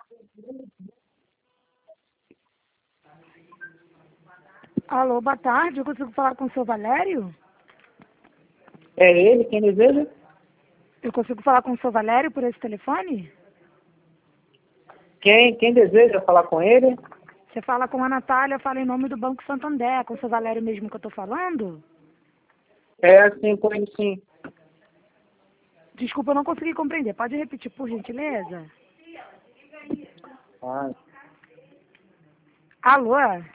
Alô, boa tarde. Eu consigo falar com o seu Valério? É ele quem deseja? Eu consigo falar com o seu Valério por esse telefone? Quem deseja falar com ele? Você fala com a Natália, fala em nome do Banco Santander. É com o seu Valério mesmo que eu estou falando? É assim, com ele sim. Desculpa, eu não consegui compreender. Pode repetir, por gentileza? Ah, Alô?